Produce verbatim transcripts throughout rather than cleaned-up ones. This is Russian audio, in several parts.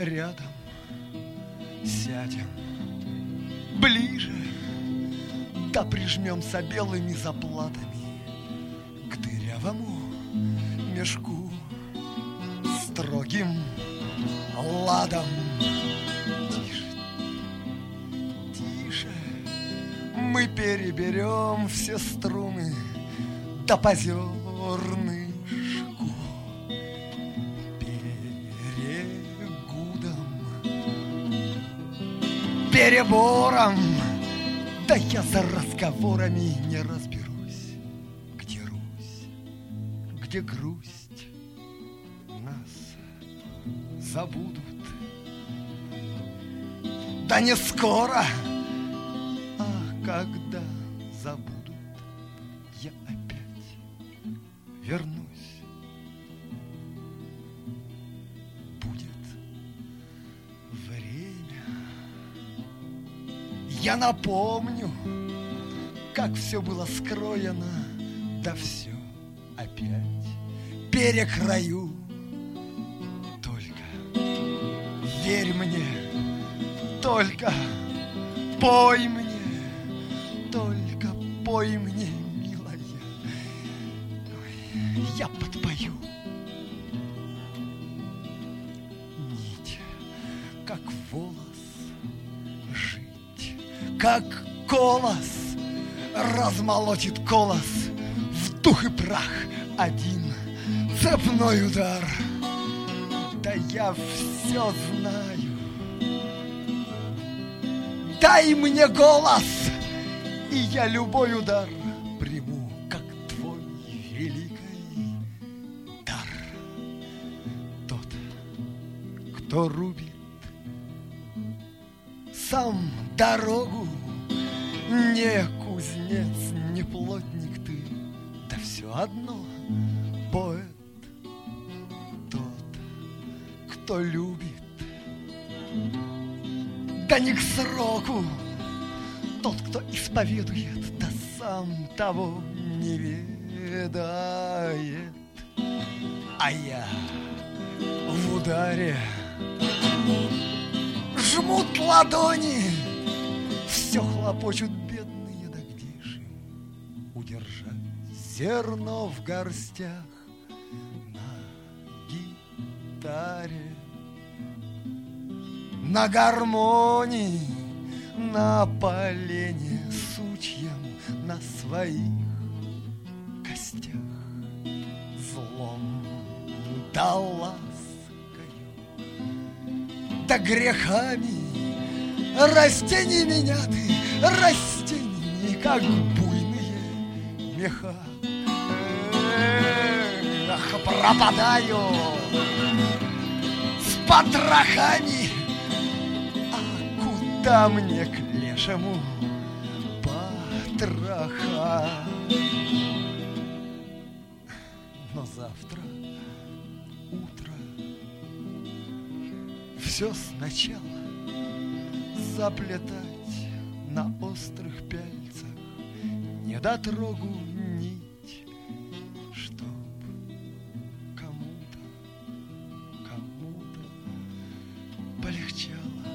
рядом сядем ближе, да прижмемся белыми заплатами к дырявому мешку строгим ладом. Тише, тише, мы переберем все струны до позернышку перегудом, перебором. Да я за разговорами не разберусь, где Русь, где грусть, нас забудут. Да не скоро, а когда забудут, я опять вернусь. Будет время. Я напомню, как все было скроено, да все опять перекрою. Только верь мне, только пой мне, только пой мне, милая. Ой, я подпою. Нить, как волос, жить, как колос, размолотит колос в дух и прах один цепной удар. Да я все знаю. Дай мне голос, и я любой удар приму, как твой великий дар. Тот, кто рубит сам дорогу, не кузнец, не плотник ты, да все одно поэт. Тот, кто любит, да не к сроку, тот, кто исповедует, да сам того не ведает. А я в ударе жмут ладони, все хлопочут бедные, да где ж им удержать зерно в горстях на гитаре, на гармонии, на полене сучьем, на своих костях злом да ласкою, да грехами растения меня ты, растения, как буйные меха. Ах, пропадаю с потрохами. Да мне к лешему потроха. Но завтра утро все сначала заплетать на острых пяльцах недотрогу нить, чтоб кому-то, кому-то полегчало.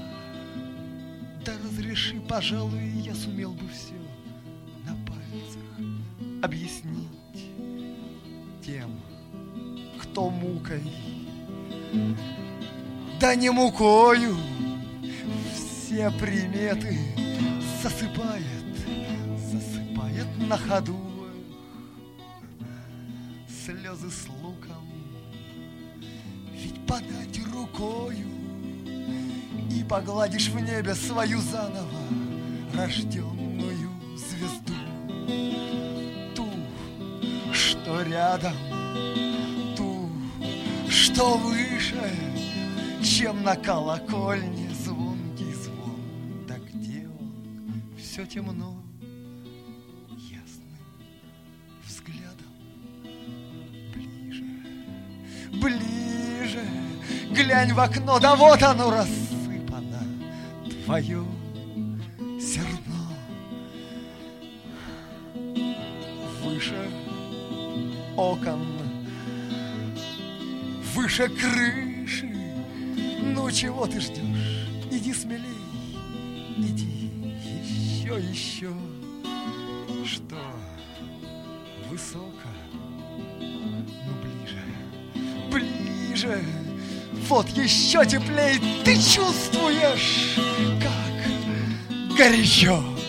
Да разреши, пожалуй, я сумел бы все на пальцах объяснить тем, кто мукой, да не мукою, все приметы засыпает, засыпает на ходу. Слезы с луком, ведь подать рукою и погладишь в небе свою заново рожденную звезду, ту, что рядом, ту, что выше, чем на колокольне звонкий звон. Да где он? Все темно, ясным взглядом ближе, ближе, глянь в окно, да вот оно раз твое зерно. Выше окон, выше крыши, ну Ну, чего ты ждешь? Иди смелей, иди еще, еще. Что? Высоко? Ну, ближе, ближе. Вот еще теплей. Ты чувствуешь, как горячо.